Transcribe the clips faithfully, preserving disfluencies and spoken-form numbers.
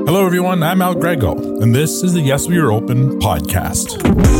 Hello, everyone. I'm Al Grego, and this is the Yes We Are Open podcast.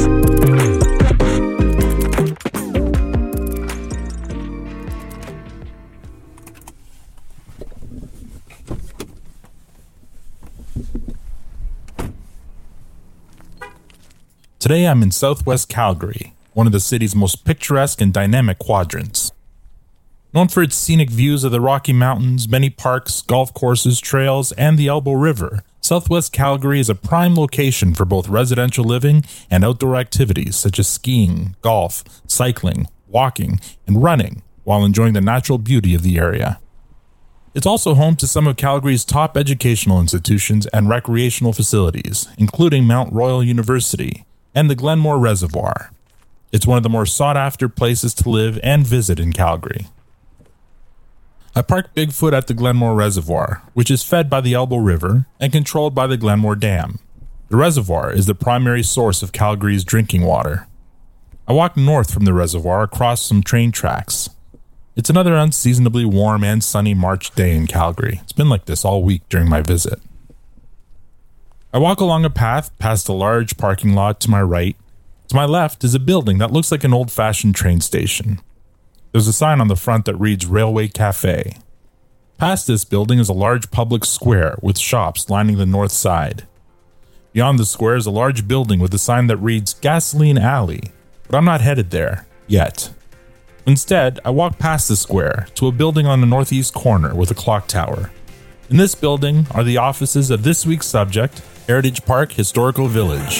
Today, I'm in southwest Calgary, one of the city's most picturesque and dynamic quadrants. Known for its scenic views of the Rocky Mountains, many parks, golf courses, trails, and the Elbow River, southwest Calgary is a prime location for both residential living and outdoor activities such as skiing, golf, cycling, walking, and running, while enjoying the natural beauty of the area. It's also home to some of Calgary's top educational institutions and recreational facilities, including Mount Royal University and the Glenmore Reservoir. It's one of the more sought-after places to live and visit in Calgary. I parked Bigfoot at the Glenmore Reservoir, which is fed by the Elbow River and controlled by the Glenmore Dam. The reservoir is the primary source of Calgary's drinking water. I walked north from the reservoir across some train tracks. It's another unseasonably warm and sunny March day in Calgary. It's been like this all week during my visit. I walk along a path past a large parking lot to my right. To my left is a building that looks like an old-fashioned train station. There's a sign on the front that reads Railway Cafe. Past this building is a large public square with shops lining the north side. Beyond the square is a large building with a sign that reads Gasoline Alley, but I'm not headed there yet. Instead, I walk past the square to a building on the northeast corner with a clock tower. In this building are the offices of this week's subject, Heritage Park Historical Village.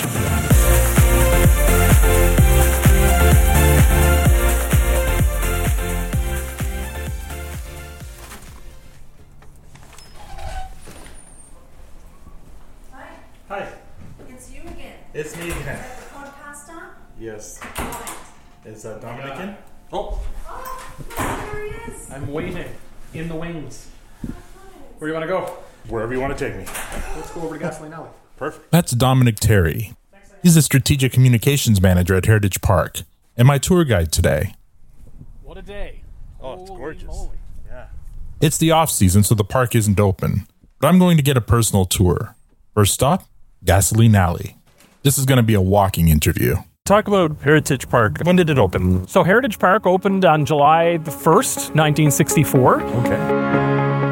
Hi. Hi. It's you again. It's me again. Is that the podcast on? Yes. Right. Is that Dominic in? Oh, Oh, there he is. I'm waiting in the wings. Where do you want to go? Wherever you want to take me. Let's go over to Gasoline Alley. Perfect. That's Dominic Terry. He's the Strategic Communications Manager at Heritage Park and my tour guide today. What a day. Oh, it's Holy gorgeous. moly. Yeah. It's the off-season, so the park isn't open. But I'm going to get a personal tour. First stop, Gasoline Alley. This is going to be a walking interview. Talk about Heritage Park. When did it open? So Heritage Park opened on July the first, nineteen sixty-four. Okay.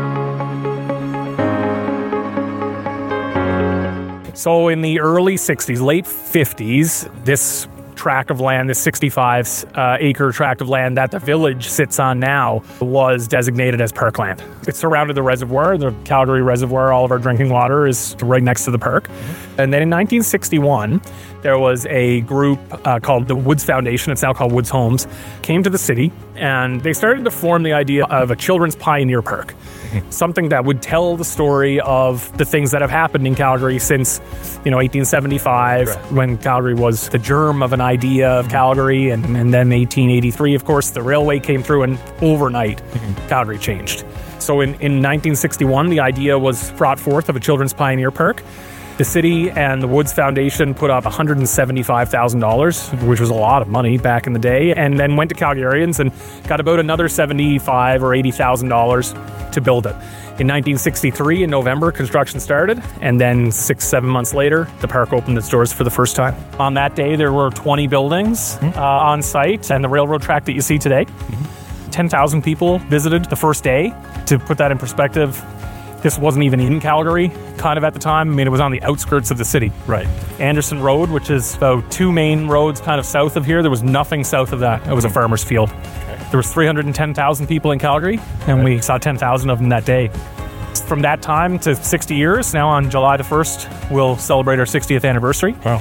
So in the early sixties, late fifties, this tract of land, this sixty-five uh, acre tract of land that the village sits on now, was designated as parkland. It surrounded the reservoir, the Calgary Reservoir. All of our drinking water is right next to the park. Mm-hmm. And then in nineteen sixty-one, there was a group uh, called the Woods Foundation, it's now called Woods Homes, came to the city, and they started to form the idea of a children's pioneer park. Something that would tell the story of the things that have happened in Calgary since, you know, eighteen seventy-five, right, when Calgary was the germ of an idea of Calgary, and, and then eighteen eighty-three, of course, the railway came through, and overnight, mm-hmm. Calgary changed. So in, in nineteen sixty-one, the idea was brought forth of a children's pioneer park. The city and the Woods Foundation put up one hundred seventy-five thousand dollars, which was a lot of money back in the day, and then went to Calgarians and got about another seventy-five thousand dollars or eighty thousand dollars to build it. In nineteen sixty-three, in November, construction started, and then six, seven months later, the park opened its doors for the first time. On that day, there were twenty buildings mm-hmm. uh, on site, and the railroad track that you see today. Mm-hmm. ten thousand people visited the first day. To put that in perspective, this wasn't even in Calgary, kind of at the time. I mean, it was on the outskirts of the city. Right. Anderson Road, which is about two main roads kind of south of here, there was nothing south of that. It was a farmer's field. Okay. There was three hundred ten thousand people in Calgary, and right. we saw ten thousand of them that day. From that time to sixty years, now on July the first, we'll celebrate our sixtieth anniversary. Wow.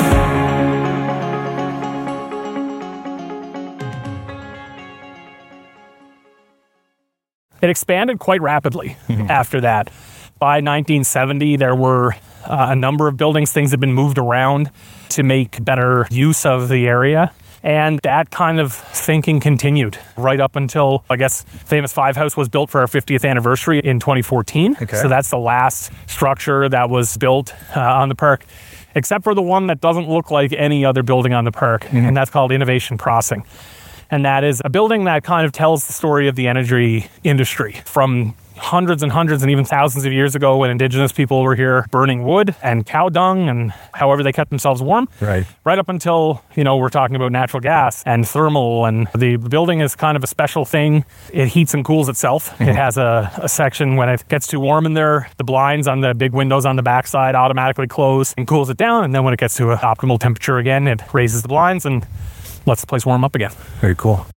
It expanded quite rapidly after that. By nineteen seventy, there were uh, a number of buildings. Things had been moved around to make better use of the area. And that kind of thinking continued right up until, I guess, Famous Five House was built for our fiftieth anniversary in twenty fourteen. Okay. So that's the last structure that was built uh, on the park, except for the one that doesn't look like any other building on the park, mm-hmm. and that's called Innovation Crossing. And that is a building that kind of tells the story of the energy industry from hundreds and hundreds and even thousands of years ago when indigenous people were here burning wood and cow dung and however they kept themselves warm. Right. Right up until, you know, we're talking about natural gas and thermal, and the building is kind of a special thing. It heats and cools itself. Mm-hmm. It has a, a section when it gets too warm in there, the blinds on the big windows on the backside automatically close and cools it down. And then when it gets to an optimal temperature again, it raises the blinds and lets the place warm up again. Very cool.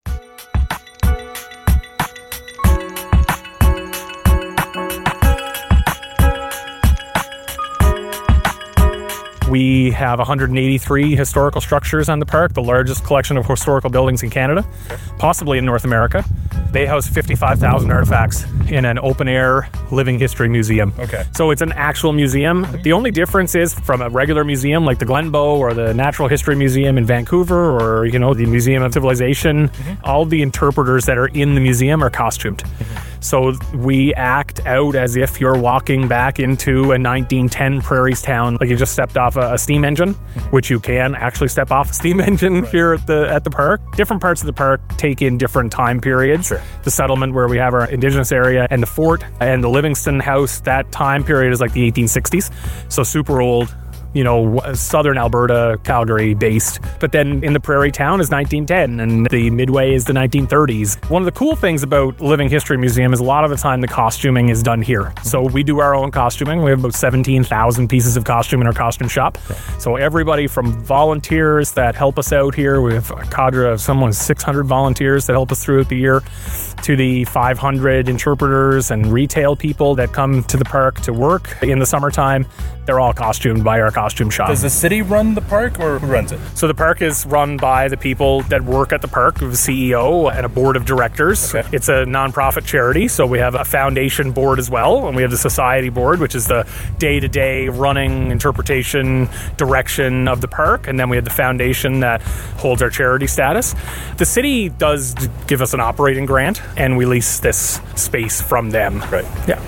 We have one hundred eighty-three historical structures on the park, the largest collection of historical buildings in Canada, possibly in North America. They house fifty-five thousand artifacts in an open-air living history museum. Okay. So it's an actual museum. Mm-hmm. The only difference is from a regular museum like the Glenbow or the Natural History Museum in Vancouver or, you know, the Museum of Civilization, mm-hmm. all the interpreters that are in the museum are costumed. Mm-hmm. So we act out as if you're walking back into a nineteen ten Prairie's town, like you just stepped off a, a steam engine, which you can actually step off a steam engine right. here at the at the park. Different parts of the park take in different time periods. Sure. The settlement where we have our indigenous area and the fort and the Livingston House, that time period is like the eighteen sixties. So super old. You know, southern Alberta, Calgary based. But then in the Prairie Town is nineteen ten and the Midway is the nineteen thirties. One of the cool things about Living History Museum is a lot of the time the costuming is done here. So we do our own costuming. We have about seventeen thousand pieces of costume in our costume shop. So everybody from volunteers that help us out here, we have a cadre of someone six hundred volunteers that help us throughout the year, to the five hundred interpreters and retail people that come to the park to work in the summertime. They're all costumed by our costume shop. Does the city run the park or who runs it? So the park is run by the people that work at the park, the C E O and a board of directors. Okay. It's a nonprofit charity, so we have a foundation board as well, and we have the society board, which is the day-to-day running, interpretation, direction of the park, and then we have the foundation that holds our charity status. The city does give us an operating grant, and we lease this space from them. Right. Yeah.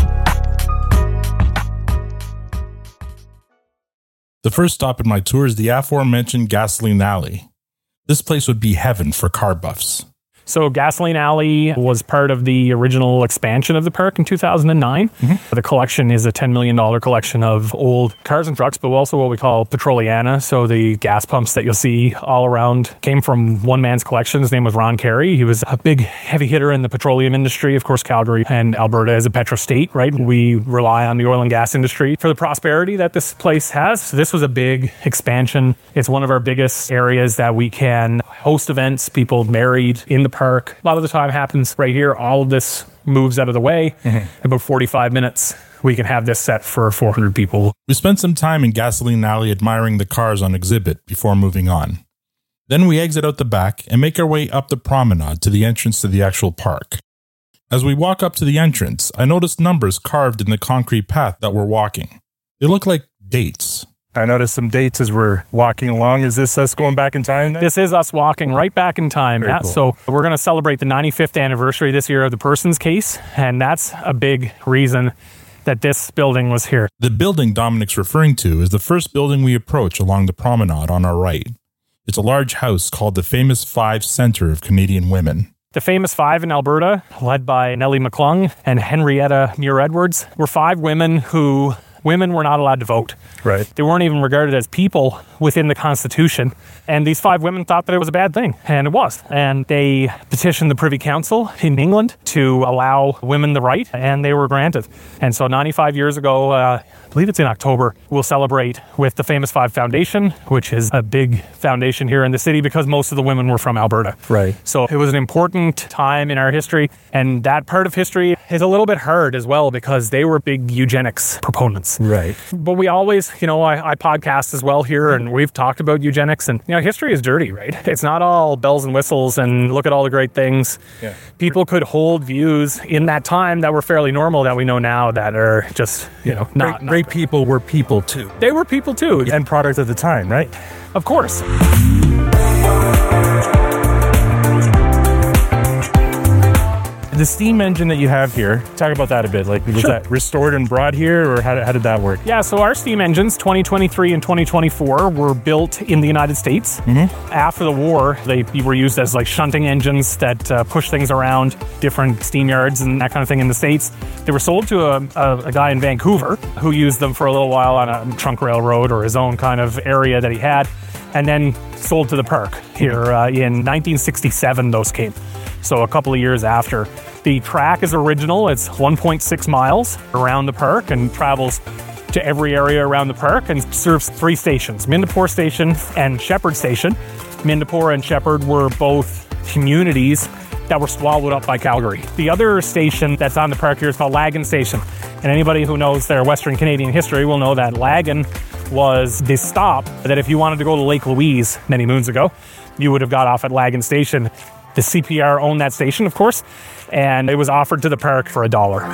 The first stop in my tour is the aforementioned Gasoline Alley. This place would be heaven for car buffs. So Gasoline Alley was part of the original expansion of the park in two thousand nine. Mm-hmm. The collection is a ten million dollars collection of old cars and trucks, but also what we call Petroliana. So the gas pumps that you'll see all around came from one man's collection. His name was Ron Carey. He was a big heavy hitter in the petroleum industry. Of course, Calgary and Alberta is a petro state, right? We rely on the oil and gas industry for the prosperity that this place has. So this was a big expansion. It's one of our biggest areas that we can host events, people married in the park. A lot of the time happens right here. All of this moves out of the way. Mm-hmm. About forty-five minutes, we can have this set for four hundred people. We spent some time in Gasoline Alley admiring the cars on exhibit before moving on. Then we exit out the back and make our way up the promenade to the entrance to the actual park. As we walk up to the entrance, I noticed numbers carved in the concrete path that we're walking. They look like dates. I noticed some dates as we're walking along. Is this us going back in time then? This is us walking right back in time. Very yeah. cool. So we're going to celebrate the ninety-fifth anniversary this year of the Persons case, and that's a big reason that this building was here. The building Dominic's referring to is the first building we approach along the promenade on our right. It's a large house called the Famous Five Centre of Canadian Women. The Famous Five in Alberta, led by Nellie McClung and Henrietta Muir-Edwards, were five women who... Women were not allowed to vote. Right. They weren't even regarded as people within the Constitution. And these five women thought that it was a bad thing. And it was. And they petitioned the Privy Council in England to allow women the right. And they were granted. And so ninety-five years ago, uh, I believe it's in October, we'll celebrate with the Famous Five Foundation, which is a big foundation here in the city because most of the women were from Alberta. Right. So it was an important time in our history. And that part of history is a little bit hard as well because they were big eugenics proponents. Right. But we always, you know, I, I podcast as well here, and we've talked about eugenics, and, you know, history is dirty, right? It's not all bells and whistles and look at all the great things. Yeah. People could hold views in that time that were fairly normal that we know now that are just, you know, not... Great, great people were people too. They were people too. And products of the time, right? Of course. The steam engine that you have here, talk about that a bit. Like, was Sure. that restored and brought here, or how, how did that work? Yeah, so our steam engines, twenty twenty-three and twenty twenty-four, were built in the United States. Mm-hmm. After the war, they were used as like shunting engines that uh, push things around different steam yards and that kind of thing in the States. They were sold to a, a, a guy in Vancouver who used them for a little while on a trunk railroad or his own kind of area that he had, and then sold to the park here uh, in nineteen sixty-seven. Those came. So a couple of years after. The track is original. It's one point six miles around the park and travels to every area around the park and serves three stations, Mindapore Station and Shepherd Station. Mindapore and Shepherd were both communities that were swallowed up by Calgary. The other station that's on the park here is called Lagan Station. And anybody who knows their Western Canadian history will know that Lagan was the stop that if you wanted to go to Lake Louise many moons ago, you would have got off at Lagan Station. The C P R owned that station, of course, and it was offered to the park for a dollar.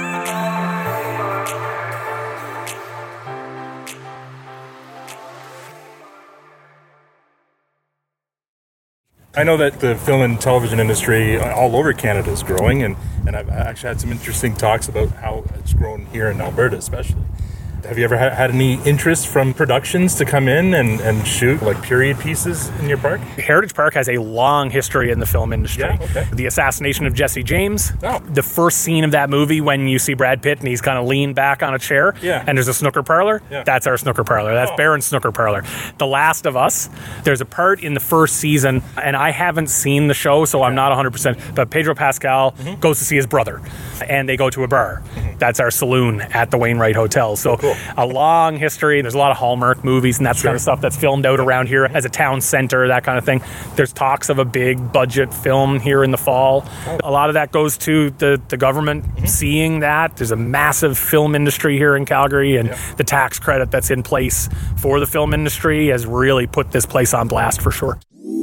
I know that the film and television industry all over Canada is growing, and, and I've actually had some interesting talks about how it's grown here in Alberta especially. Have you ever ha- had any interest from productions to come in and, and shoot like period pieces in your park? Heritage Park has a long history in the film industry. Yeah, okay. The assassination of Jesse James. Oh. The first scene of that movie when you see Brad Pitt and he's kind of leaned back on a chair. Yeah. And there's a snooker parlor. Yeah. That's our snooker parlor. That's Oh. Barron's snooker parlor. The Last of Us. There's a part in the first season, and I haven't seen the show, so I'm not one hundred percent. But Pedro Pascal Mm-hmm. goes to see his brother, and they go to a bar. Mm-hmm. That's our saloon at the Wainwright Hotel. So cool. a long history. There's a lot of Hallmark movies and that Sure. kind of stuff that's filmed out around here as a town center, that kind of thing. There's talks of a big budget film here in the fall. A lot of that goes to the, the government Mm-hmm. seeing that. There's a massive film industry here in Calgary, and Yeah. the tax credit that's in place for the film industry has really put this place on blast for sure.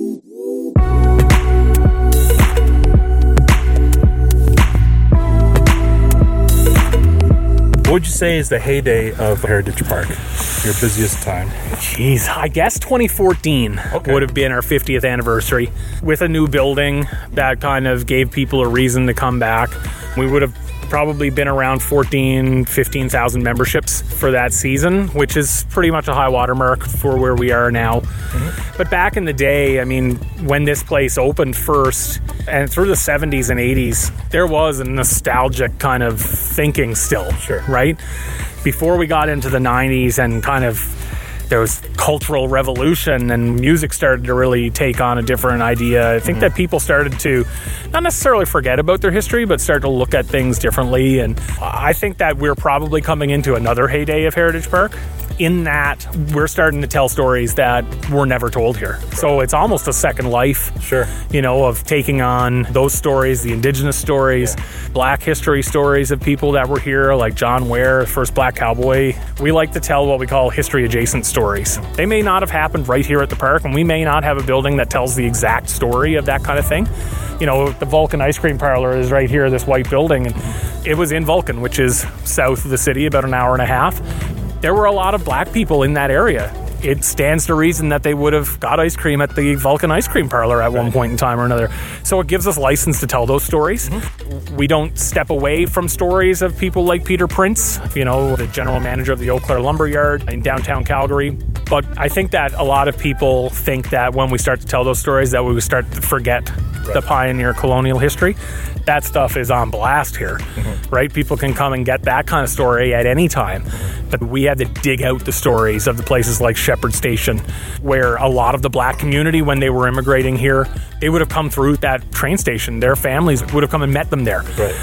What would you say is the heyday of Heritage Park? Your busiest time? Jeez, I guess twenty fourteen Okay. would have been our fiftieth anniversary with a new building that kind of gave people a reason to come back. We would have probably been around fourteen, fifteen thousand memberships for that season, which is pretty much a high watermark for where we are now. Mm-hmm. But back in the day, I mean, when this place opened first and through the seventies and eighties, there was a nostalgic kind of thinking still, Sure. right? Before we got into the nineties and kind of there was cultural revolution and music started to really take on a different idea. I think that people started to not necessarily forget about their history, but start to look at things differently. And I think that we're probably coming into another heyday of Heritage Park, in that we're starting to tell stories that were never told here. So it's almost a second life, Sure. you know, of taking on those stories, the Indigenous stories, Black history stories of people that were here, like John Ware, first Black cowboy. We like to tell what we call history-adjacent stories. They may not have happened right here at the park, and we may not have a building that tells the exact story of that kind of thing. You know, the Vulcan Ice Cream Parlor is right here, this white building, and it was in Vulcan, which is south of the city, about an hour and a half. There were a lot of Black people in that area. It stands to reason that they would have got ice cream at the Vulcan Ice Cream Parlor at one point in time or another. So it gives us license to tell those stories. Mm-hmm. We don't step away from stories of people like Peter Prince, you know, the general manager of the Eau Claire Lumber Yard in downtown Calgary. But I think that a lot of people think that when we start to tell those stories that we would start to forget right. the pioneer colonial history. That stuff is on blast here, mm-hmm. right? People can come and get that kind of story at any time. But we had to dig out the stories of the places like Shepherd Station, where a lot of the Black community, when they were immigrating here, they would have come through that train station. Their families would have come and met them there. Right.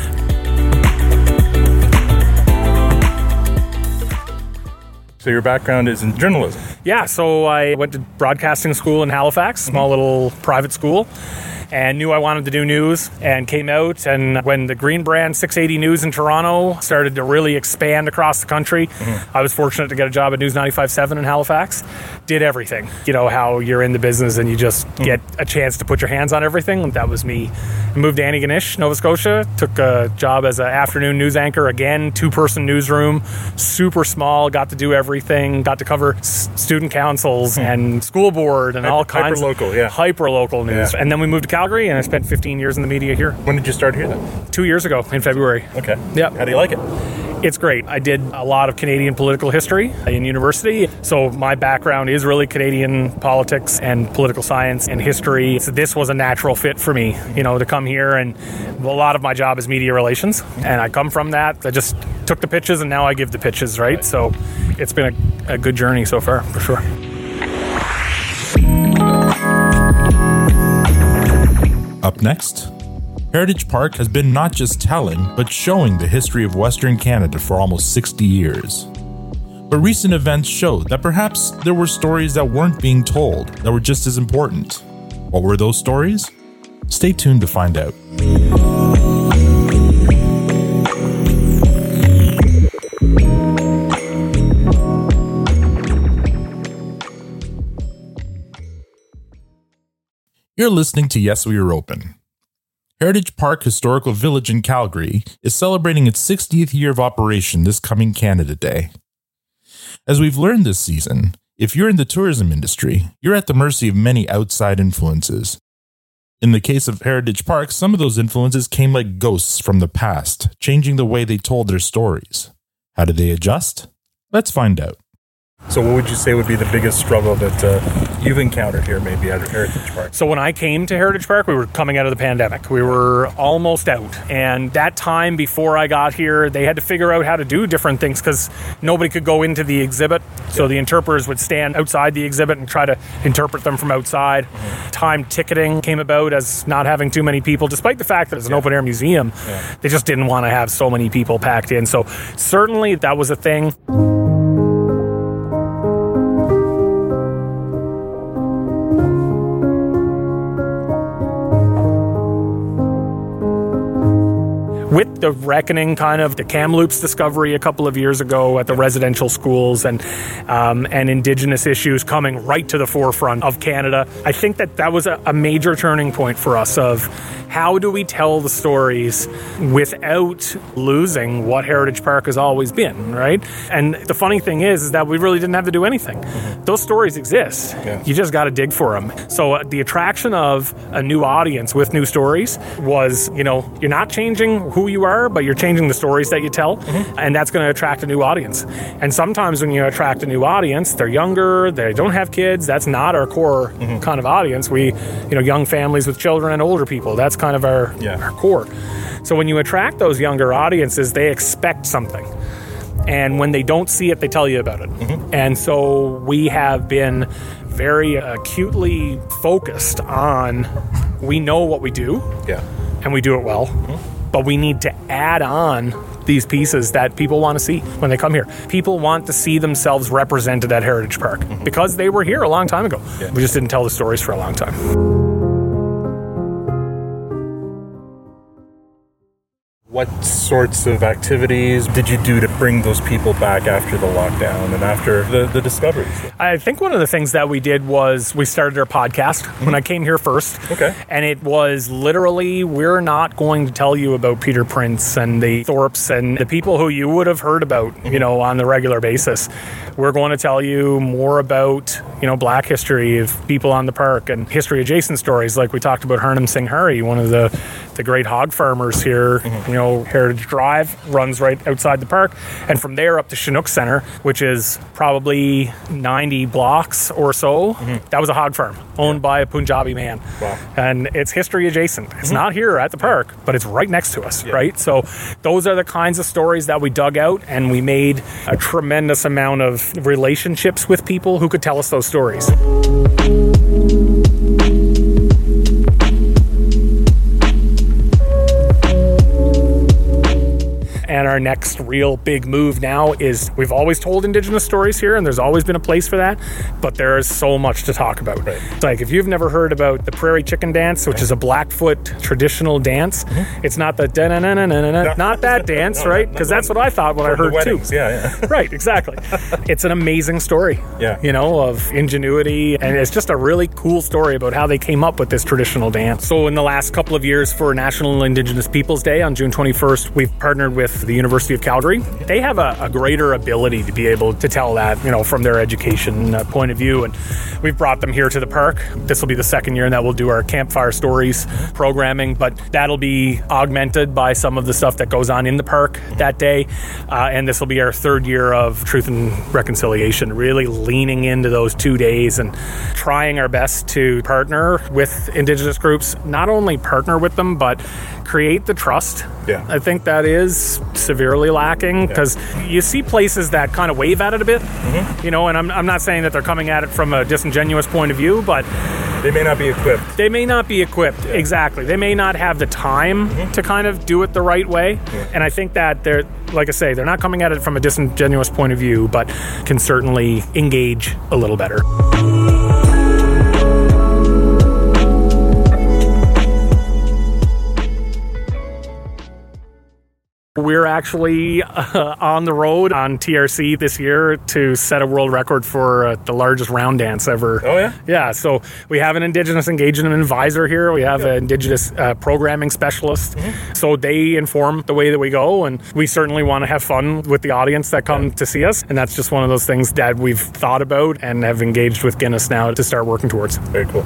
So your background is in journalism? Yeah, so I went to broadcasting school in Halifax, small little private school, and knew I wanted to do news, and came out. And when the Green Brand six eighty News in Toronto started to really expand across the country, mm-hmm. I was fortunate to get a job at News ninety-five point seven in Halifax. Did everything. You know, how you're in the business and you just mm-hmm. get a chance to put your hands on everything. That was me. I moved to Antigonish, Nova Scotia, took a job as an afternoon news anchor, again, two-person newsroom, super small, got to do everything, got to cover s- student councils and school board and Hyper- all kinds hyper-local, of yeah. hyper-local news. Yeah. And then we moved to Calgary, and I spent fifteen years in the media here. When did you start here then? Two years ago in February. Okay. Yep. How do you like it? It's great. I did a lot of Canadian political history in university. So my background is really Canadian politics and political science and history. So this was a natural fit for me, you know, to come here. And a lot of my job is media relations. And I come from that. I just took the pitches and now I give the pitches, right? right. So it's been a, a good journey so far, for sure. Up next, Heritage Park has been not just telling, but showing the history of Western Canada for almost sixty years. But recent events showed that perhaps there were stories that weren't being told that were just as important. What were those stories? Stay tuned to find out. You're listening to Yes, We Are Open. Heritage Park Historical Village in Calgary is celebrating its sixtieth year of operation this coming Canada Day. As we've learned this season, if you're in the tourism industry, you're at the mercy of many outside influences. In the case of Heritage Park, some of those influences came like ghosts from the past, changing the way they told their stories. How did they adjust? Let's find out. So what would you say would be the biggest struggle that uh, you've encountered here maybe at Heritage Park? So when I came to Heritage Park, we were coming out of the pandemic. We were almost out. And that time before I got here, they had to figure out how to do different things because nobody could go into the exhibit. So the interpreters would stand outside the exhibit and try to interpret them from outside. Mm-hmm. Time ticketing came about as not having too many people, despite the fact that it's an yeah. open air museum. Yeah. They just didn't want to have so many people packed in. So certainly that was a thing. With the reckoning, kind of the Kamloops discovery a couple of years ago at the residential schools and um, and Indigenous issues coming right to the forefront of Canada, I think that that was a, a major turning point for us of how do we tell the stories without losing what Heritage Park has always been, right? And the funny thing is, is that we really didn't have to do anything. Mm-hmm. Those stories exist. Yeah. You just got to dig for them. So uh, the attraction of a new audience with new stories was, you know, you're not changing who you are, but you're changing the stories that you tell, mm-hmm. and that's going to attract a new audience. And sometimes when you attract a new audience, they're younger, they don't have kids. That's not our core mm-hmm. kind of audience. We, you know, young families with children and older people. That's kind of our, yeah. our core. So when you attract those younger audiences, they expect something. And when they don't see it, they tell you about it. Mm-hmm. And so we have been very acutely focused on, we know what we do, yeah. and we do it well, mm-hmm. but we need to add on these pieces that people want to see when they come here. People want to see themselves represented at Heritage Park mm-hmm. because they were here a long time ago. Yeah. We just didn't tell the stories for a long time. What sorts of activities did you do to bring those people back after the lockdown and after the, the discoveries? I think one of the things that we did was we started our podcast mm-hmm. when I came here first. Okay. And it was literally, we're not going to tell you about Peter Prince and the Thorpes and the people who you would have heard about, mm-hmm. you know, on the regular basis. We're going to tell you more about, you know, Black history of people on the park and history adjacent stories. Like we talked about Harnam Singh Hari, one of the, the great hog farmers here, mm-hmm. you know, Heritage Drive runs right outside the park, and from there up to Chinook Center, which is probably ninety blocks or so, mm-hmm. that was a hog farm owned yeah. by a Punjabi man. Wow. And it's history adjacent. It's mm-hmm. not here at the park, but it's right next to us, yeah. right? So those are the kinds of stories that we dug out, and we made a tremendous amount of relationships with people who could tell us those stories. And our next real big move now is we've always told Indigenous stories here, and there's always been a place for that, but there is so much to talk about. Right. It's like if you've never heard about the Prairie Chicken Dance, which is a Blackfoot traditional dance, mm-hmm. it's not the da-na-na-na-na-na, not that dance, no, right? no, Because no, that's what I thought when I heard weddings. too. Yeah, yeah. Right, exactly. It's an amazing story, yeah. you know, of ingenuity, and it's just a really cool story about how they came up with this traditional dance. So in the last couple of years for National Indigenous Peoples Day on June twenty-first, we've partnered with the University of Calgary. They have a, a greater ability to be able to tell that, you know, from their education uh, point of view. And we've brought them here to the park. This will be the second year that we'll do our Campfire Stories programming, but that'll be augmented by some of the stuff that goes on in the park that day. Uh, and this will be our third year of Truth and Reconciliation, really leaning into those two days and trying our best to partner with Indigenous groups, not only partner with them, but create the trust. Yeah. I think that is severely lacking because yeah. you see places that kind of wave at it a bit, mm-hmm. you know, and I'm, I'm not saying that they're coming at it from a disingenuous point of view, but they may not be equipped. They may not be equipped, yeah. exactly. They may not have the time mm-hmm. to kind of do it the right way. Yeah. And I think that they're, like I say, they're not coming at it from a disingenuous point of view, but can certainly engage a little better. We're actually uh, on the road on T R C this year to set a world record for uh, the largest round dance ever. Oh, yeah? Yeah, so we have an Indigenous engagement advisor here. We have yeah. an Indigenous uh, programming specialist. Mm-hmm. So they inform the way that we go, and we certainly want to have fun with the audience that come yeah. to see us. And that's just one of those things that we've thought about and have engaged with Guinness now to start working towards. Very cool.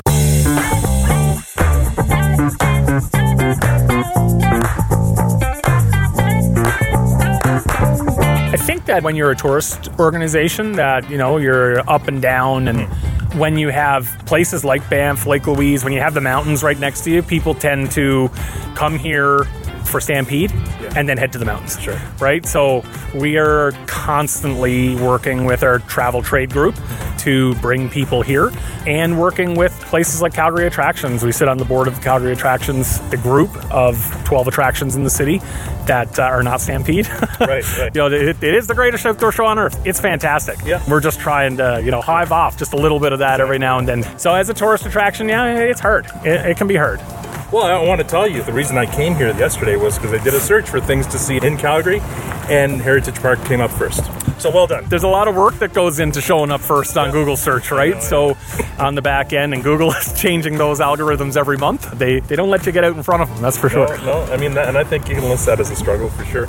I think that when you're a tourist organization that, you know, you're up and down, and mm-hmm. when you have places like Banff, Lake Louise, when you have the mountains right next to you, people tend to come here for Stampede yeah. and then head to the mountains. Sure. Right? So we are constantly working with our travel trade group to bring people here and working with places like Calgary Attractions. We sit on the board of Calgary Attractions, the group of twelve attractions in the city that uh, are not Stampede. Right, right. You know, it, it is the greatest outdoor show on earth. It's fantastic. Yeah. We're just trying to, you know, hive off just a little bit of that every now and then. So as a tourist attraction, yeah, it's hard. It, it can be hard. Well, I want to tell you, the reason I came here yesterday was because I did a search for things to see in Calgary, and Heritage Park came up first. So well done. There's a lot of work that goes into showing up first on yeah. Google search, right? Know, so on the back end, and Google is changing those algorithms every month. They they don't let you get out in front of them, that's for no, sure. No, I mean, that, and I think you can list that as a struggle for sure.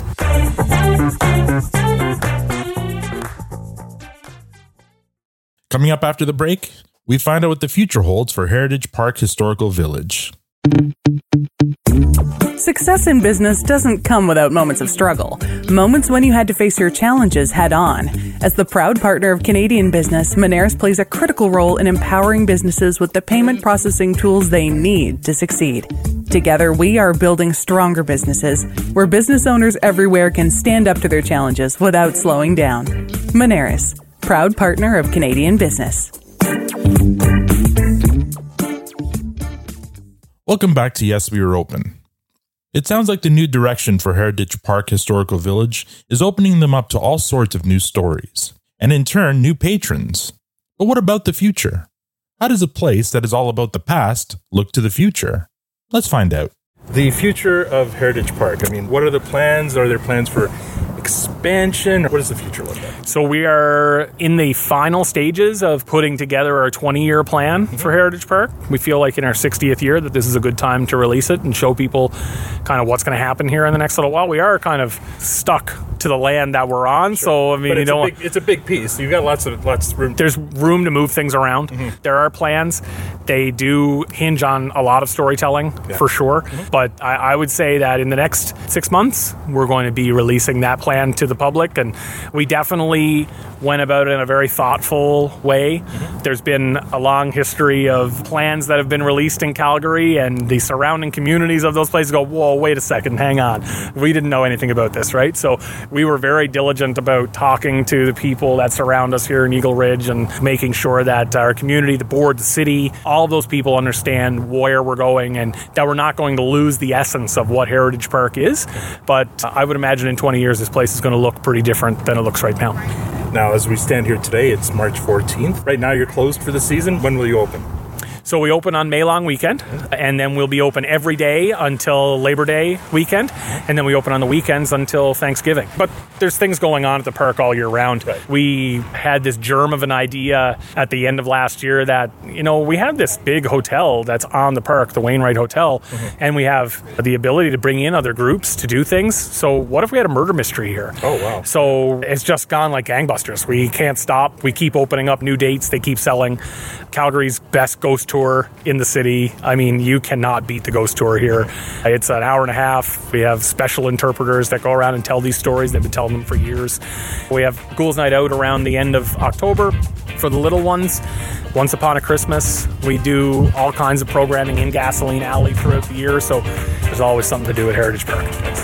Coming up after the break, we find out what the future holds for Heritage Park Historical Village. Success in business doesn't come without moments of struggle. Moments when you had to face your challenges head on. As the proud partner of Canadian Business, Moneris plays a critical role in empowering businesses with the payment processing tools they need to succeed. Together, we are building stronger businesses where business owners everywhere can stand up to their challenges without slowing down. Moneris, proud partner of Canadian Business. Welcome back to Yes, We Were Open. It sounds like the new direction for Heritage Park Historical Village is opening them up to all sorts of new stories, and in turn, new patrons. But what about the future? How does a place that is all about the past look to the future? Let's find out. The future of Heritage Park. I mean, what are the plans? Are there plans for expansion? What does the future look like? So we are in the final stages of putting together our twenty-year plan mm-hmm. for Heritage Park. We feel like in our sixtieth year that this is a good time to release it and show people kind of what's going to happen here in the next little while. We are kind of stuck to the land that we're on, sure. so I mean, but it's you know, a big, it's a big piece. You've got lots of lots of room. There's room to move things around. Mm-hmm. There are plans. They do hinge on a lot of storytelling yeah. for sure. Mm-hmm. But I, I would say that in the next six months, we're going to be releasing that plan to the public, and we definitely went about it in a very thoughtful way. Mm-hmm. There's been a long history of plans that have been released in Calgary, and the surrounding communities of those places go, whoa, wait a second, hang on. We didn't know anything about this, right? So we were very diligent about talking to the people that surround us here in Eagle Ridge and making sure that our community, the board, the city, all of those people understand where we're going and that we're not going to lose the essence of what Heritage Park is. But I would imagine in twenty years, this place is going to look pretty different than it looks right now. Now, as we stand here today, it's March fourteenth. Right now, you're closed for the season. When will you open? So we open on May long weekend, and then we'll be open every day until Labor Day weekend, and then we open on the weekends until Thanksgiving. But there's things going on at the park all year round. Right. We had this germ of an idea at the end of last year that, you know, we have this big hotel that's on the park, the Wainwright Hotel, mm-hmm. and we have the ability to bring in other groups to do things. So what if we had a murder mystery here? Oh, wow. So it's just gone like gangbusters. We can't stop. We keep opening up new dates. They keep selling. Calgary's best ghost tour in the city. I mean, you cannot beat the ghost tour here. It's an hour and a half. We have special interpreters that go around and tell these stories. They've been telling them for years. We have Ghouls Night Out around the end of October for the little ones. Once Upon a Christmas, we do all kinds of programming in Gasoline Alley throughout the year, so there's always something to do at Heritage Park.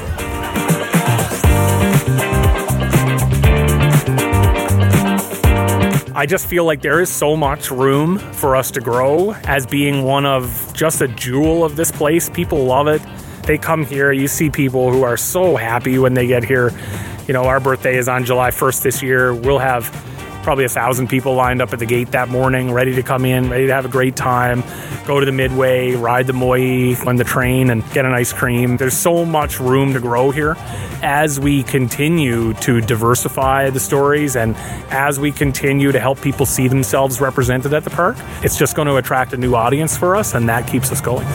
I just feel like there is so much room for us to grow as being one of just a jewel of this place. People love it. They come here. You see people who are so happy when they get here. You know, our birthday is on July first this year. We'll have probably a thousand people lined up at the gate that morning, ready to come in, ready to have a great time, go to the Midway, ride the Moy on the train and get an ice cream. There's so much room to grow here as we continue to diversify the stories and as we continue to help people see themselves represented at the park. It's just going to attract a new audience for us, and that keeps us going.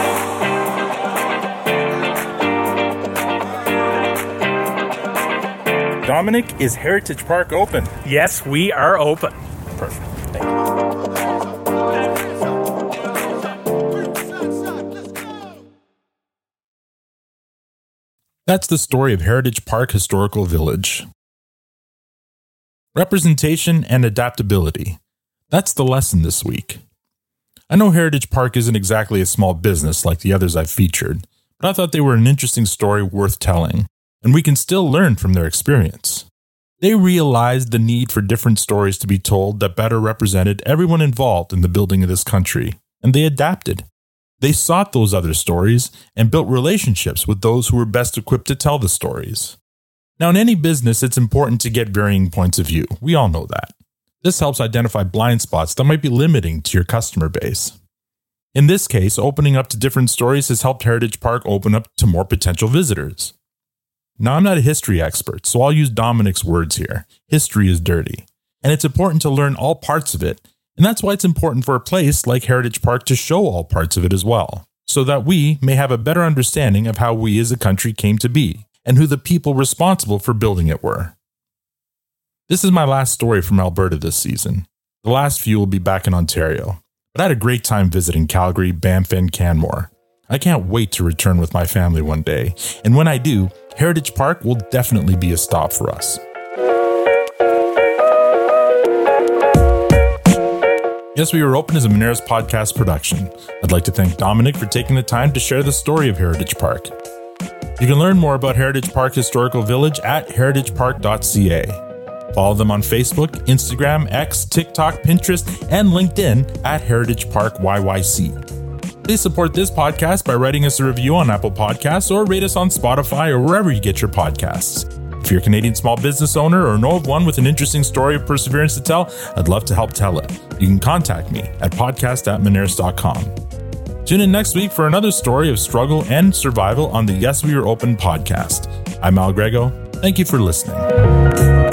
Dominic, is Heritage Park open? Yes, we are open. Perfect. Thank you. That's the story of Heritage Park Historical Village. Representation and adaptability. That's the lesson this week. I know Heritage Park isn't exactly a small business like the others I've featured, but I thought they were an interesting story worth telling, and we can still learn from their experience. They realized the need for different stories to be told that better represented everyone involved in the building of this country, and they adapted. They sought those other stories and built relationships with those who were best equipped to tell the stories. Now, in any business, it's important to get varying points of view. We all know that. This helps identify blind spots that might be limiting to your customer base. In this case, opening up to different stories has helped Heritage Park open up to more potential visitors. Now, I'm not a history expert, so I'll use Dominic's words here. History is dirty, and it's important to learn all parts of it, and that's why it's important for a place like Heritage Park to show all parts of it as well, so that we may have a better understanding of how we as a country came to be, and who the people responsible for building it were. This is my last story from Alberta this season. The last few will be back in Ontario, but I had a great time visiting Calgary, Banff, and Canmore. I can't wait to return with my family one day, and when I do, Heritage Park will definitely be a stop for us. Yes, We Were Open is a Moneris podcast production. I'd like to thank Dominic for taking the time to share the story of Heritage Park. You can learn more about Heritage Park Historical Village at heritage park dot c a. Follow them on Facebook, Instagram, X, TikTok, Pinterest, and LinkedIn at Heritage Park Y Y C. Please support this podcast by writing us a review on Apple Podcasts or rate us on Spotify or wherever you get your podcasts. If you're a Canadian small business owner or know of one with an interesting story of perseverance to tell, I'd love to help tell it. You can contact me at podcast at moneris dot com. Tune in next week for another story of struggle and survival on the Yes, We Are Open podcast. I'm Al Grego. Thank you for listening.